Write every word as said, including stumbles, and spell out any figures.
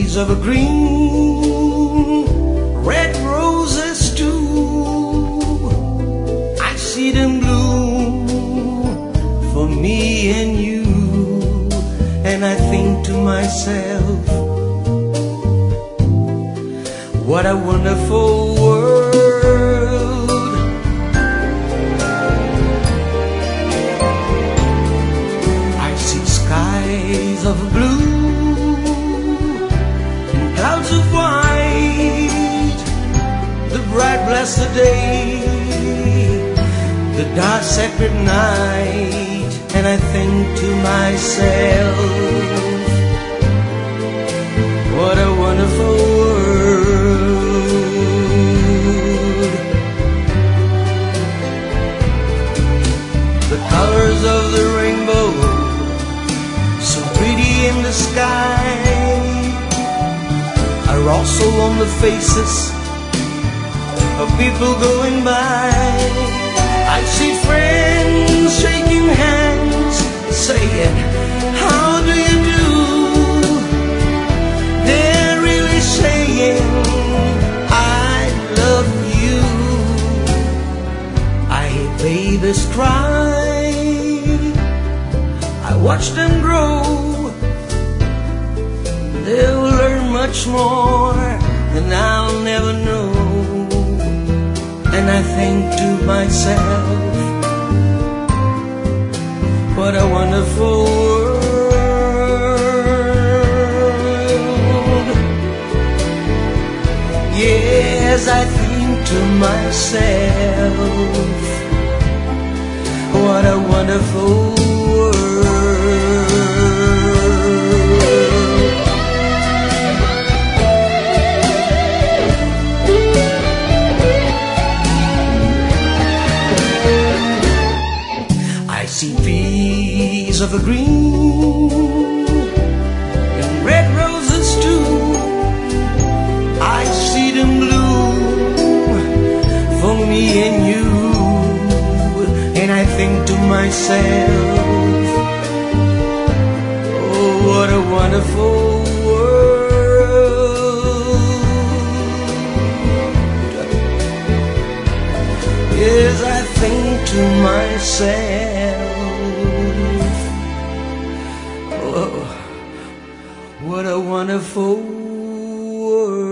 days of a green, red roses too. I see them bloom for me and you, and I think to myself, what a wonderful world. I see skies of blue and clouds of white, the bright blessed day, the dark sacred night, and I think to myself, what a wonderful world. The colors of the rainbow, so pretty in the sky, are also on the faces of people going by. I see friends shaking hands, saying, how do you do? They're really saying, I love you. I hear babies cry, I watch them grow. They'll learn much more than I'll never know. And I think to myself, what a wonderful world. Yes, I think to myself, what a wonderful world. I see fields of a green and red roses too. I see them bloom for me and you, and I think to myself, oh, what a wonderful world. Yes, I think to myself, oh, what a wonderful world.